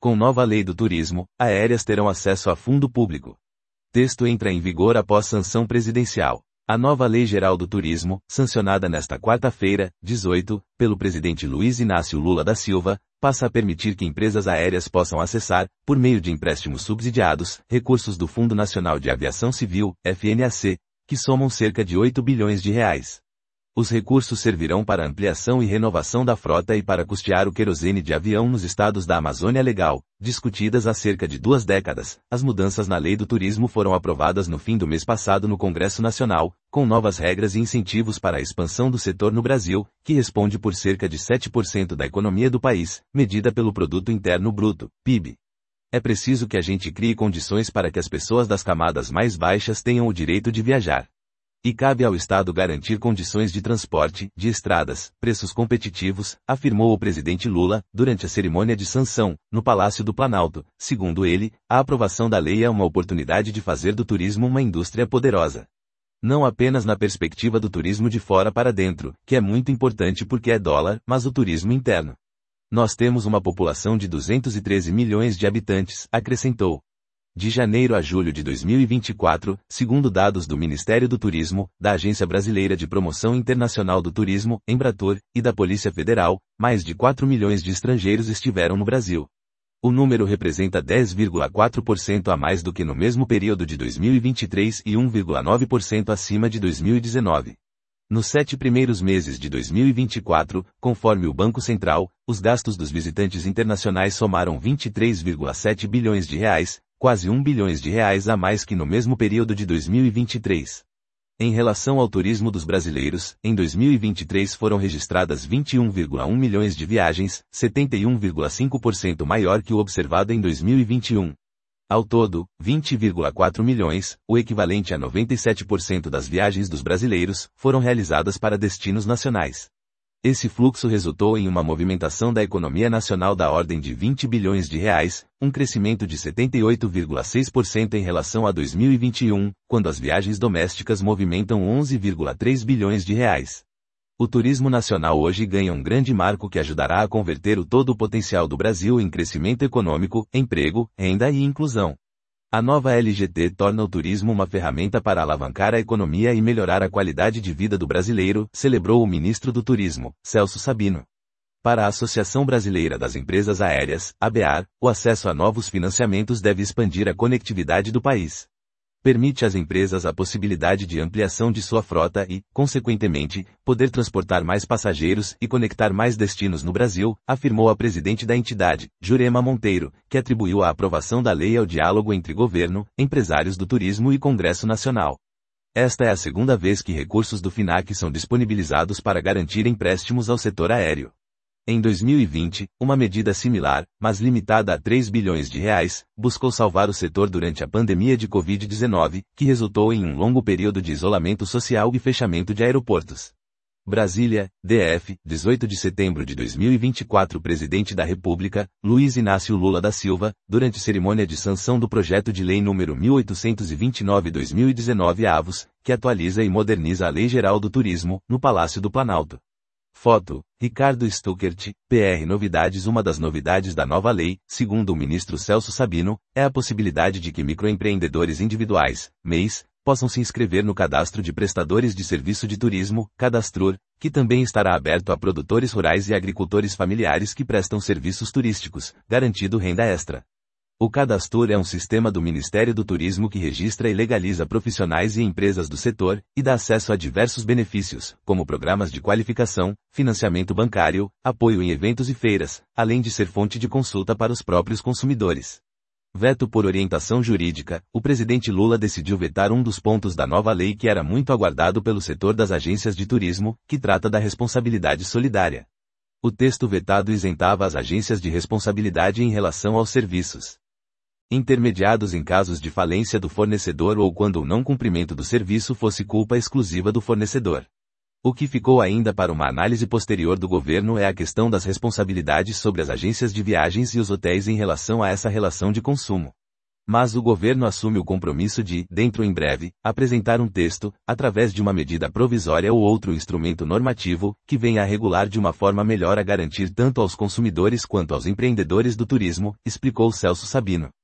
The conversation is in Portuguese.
Com nova lei do turismo, aéreas terão acesso a fundo público. Texto entra em vigor após sanção presidencial. A nova Lei Geral do Turismo, sancionada nesta quarta-feira, 18, pelo presidente Luiz Inácio Lula da Silva, passa a permitir que empresas aéreas possam acessar, por meio de empréstimos subsidiados, recursos do Fundo Nacional de Aviação Civil, FNAC, que somam cerca de 8 bilhões de reais. Os recursos servirão para ampliação e renovação da frota e para custear o querosene de avião nos estados da Amazônia Legal, discutidas há cerca de 2 décadas. As mudanças na Lei do Turismo foram aprovadas no fim do mês passado no Congresso Nacional, com novas regras e incentivos para a expansão do setor no Brasil, que responde por cerca de 7% da economia do país, medida pelo Produto Interno Bruto, PIB. É preciso que a gente crie condições para que as pessoas das camadas mais baixas tenham o direito de viajar. E cabe ao Estado garantir condições de transporte, de estradas, preços competitivos, afirmou o presidente Lula, durante a cerimônia de sanção, no Palácio do Planalto. Segundo ele, a aprovação da lei é uma oportunidade de fazer do turismo uma indústria poderosa. Não apenas na perspectiva do turismo de fora para dentro, que é muito importante porque é dólar, mas o turismo interno. Nós temos uma população de 213 milhões de habitantes, acrescentou. De janeiro a julho de 2024, segundo dados do Ministério do Turismo, da Agência Brasileira de Promoção Internacional do Turismo, Embratur, e da Polícia Federal, mais de 4 milhões de estrangeiros estiveram no Brasil. O número representa 10,4% a mais do que no mesmo período de 2023 e 1,9% acima de 2019. Nos 7 primeiros meses de 2024, conforme o Banco Central, os gastos dos visitantes internacionais somaram 23,7 bilhões de reais, quase 1 bilhão de reais a mais que no mesmo período de 2023. Em relação ao turismo dos brasileiros, em 2023 foram registradas 21,1 milhões de viagens, 71,5% maior que o observado em 2021. Ao todo, 20,4 milhões, o equivalente a 97% das viagens dos brasileiros, foram realizadas para destinos nacionais. Esse fluxo resultou em uma movimentação da economia nacional da ordem de 20 bilhões de reais, um crescimento de 78,6% em relação a 2021, quando as viagens domésticas movimentam 11,3 bilhões de reais. O turismo nacional hoje ganha um grande marco que ajudará a converter todo o potencial do Brasil em crescimento econômico, emprego, renda e inclusão. A nova LGT torna o turismo uma ferramenta para alavancar a economia e melhorar a qualidade de vida do brasileiro, celebrou o ministro do Turismo, Celso Sabino. Para a Associação Brasileira das Empresas Aéreas, ABAR, o acesso a novos financiamentos deve expandir a conectividade do país. Permite às empresas a possibilidade de ampliação de sua frota e, consequentemente, poder transportar mais passageiros e conectar mais destinos no Brasil, afirmou a presidente da entidade, Jurema Monteiro, que atribuiu a aprovação da lei ao diálogo entre governo, empresários do turismo e Congresso Nacional. Esta é a segunda vez que recursos do FNAC são disponibilizados para garantir empréstimos ao setor aéreo. Em 2020, uma medida similar, mas limitada a 3 bilhões de reais, buscou salvar o setor durante a pandemia de Covid-19, que resultou em um longo período de isolamento social e fechamento de aeroportos. Brasília, DF, 18 de setembro de 2024. Presidente da República, Luiz Inácio Lula da Silva, durante cerimônia de sanção do projeto de lei número 1829/2019 que atualiza e moderniza a Lei Geral do Turismo, no Palácio do Planalto. Foto, Ricardo Stuckert, PR Novidades. Uma das novidades da nova lei, segundo o ministro Celso Sabino, é a possibilidade de que microempreendedores individuais, MEIs, possam se inscrever no Cadastro de Prestadores de Serviço de Turismo, Cadastrur, que também estará aberto a produtores rurais e agricultores familiares que prestam serviços turísticos, garantindo renda extra. O Cadastro é um sistema do Ministério do Turismo que registra e legaliza profissionais e empresas do setor, e dá acesso a diversos benefícios, como programas de qualificação, financiamento bancário, apoio em eventos e feiras, além de ser fonte de consulta para os próprios consumidores. Veto por orientação jurídica. O presidente Lula decidiu vetar um dos pontos da nova lei que era muito aguardado pelo setor das agências de turismo, que trata da responsabilidade solidária. O texto vetado isentava as agências de responsabilidade em relação aos serviços intermediados em casos de falência do fornecedor ou quando o não cumprimento do serviço fosse culpa exclusiva do fornecedor. O que ficou ainda para uma análise posterior do governo é a questão das responsabilidades sobre as agências de viagens e os hotéis em relação a essa relação de consumo. Mas o governo assume o compromisso de, dentro em breve, apresentar um texto, através de uma medida provisória ou outro instrumento normativo, que venha a regular de uma forma melhor a garantir tanto aos consumidores quanto aos empreendedores do turismo, explicou Celso Sabino.